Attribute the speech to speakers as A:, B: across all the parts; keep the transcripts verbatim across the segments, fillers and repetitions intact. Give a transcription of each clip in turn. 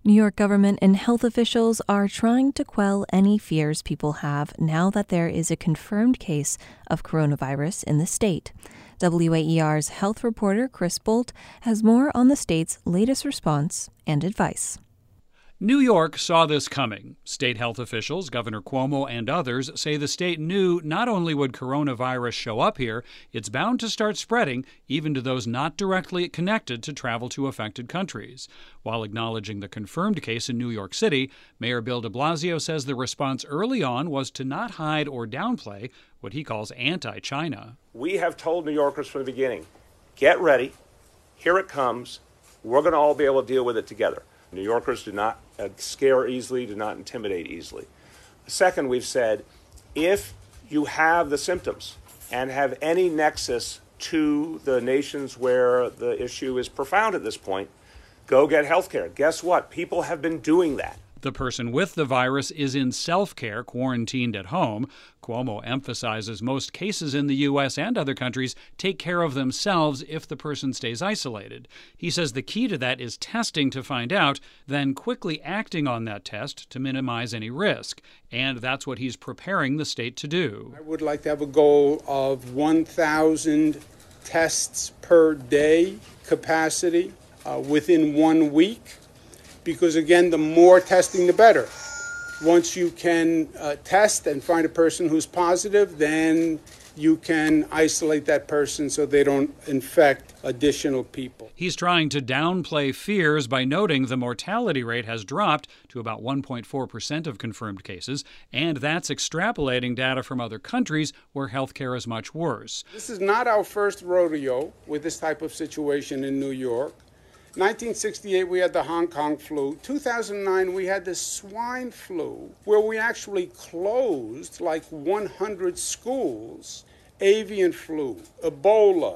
A: New York government and health officials are trying to quell any fears people have now that there is a confirmed case of coronavirus in the state. W A E R's health reporter Chris Bolt has more on the state's latest response and advice.
B: New York saw this coming. State health officials, Governor Cuomo and others, say the state knew not only would coronavirus show up here, it's bound to start spreading even to those not directly connected to travel to affected countries. While acknowledging the confirmed case in New York City, Mayor Bill de Blasio says the response early on was to not hide or downplay what he calls anti-China.
C: We have told New Yorkers from the beginning, get ready, here it comes, we're going to all be able to deal with it together. New Yorkers do not uh, scare easily, do not intimidate easily. Second, we've said, if you have the symptoms and have any nexus to the nations where the issue is profound at this point, go get health care. Guess what? People have been doing that.
B: The person with the virus is in self-care, quarantined at home. Cuomo emphasizes most cases in the U S and other countries take care of themselves if the person stays isolated. He says the key to that is testing to find out, then quickly acting on that test to minimize any risk. And that's what he's preparing the state to do.
D: I would like to have a goal of one thousand tests per day capacity uh, within one week. Because, again, the more testing, the better. Once you can uh, test and find a person who's positive, then you can isolate that person so they don't infect additional people.
B: He's trying to downplay fears by noting the mortality rate has dropped to about one point four percent of confirmed cases, and that's extrapolating data from other countries where healthcare is much worse.
D: This is not our first rodeo with this type of situation in New York. nineteen sixty-eight, we had the Hong Kong flu. two thousand nine, we had the swine flu, where we actually closed like one hundred schools. Avian flu, Ebola,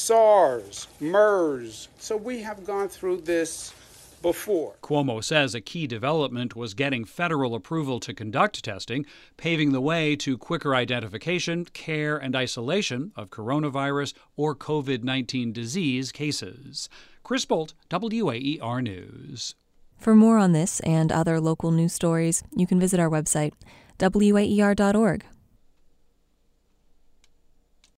D: SARS, MERS. So we have gone through this before.
B: Cuomo says a key development was getting federal approval to conduct testing, paving the way to quicker identification, care, and isolation of coronavirus or COVID nineteen disease cases. Chris Bolt, W A E R News.
A: For more on this and other local news stories, you can visit our website, W A E R dot org.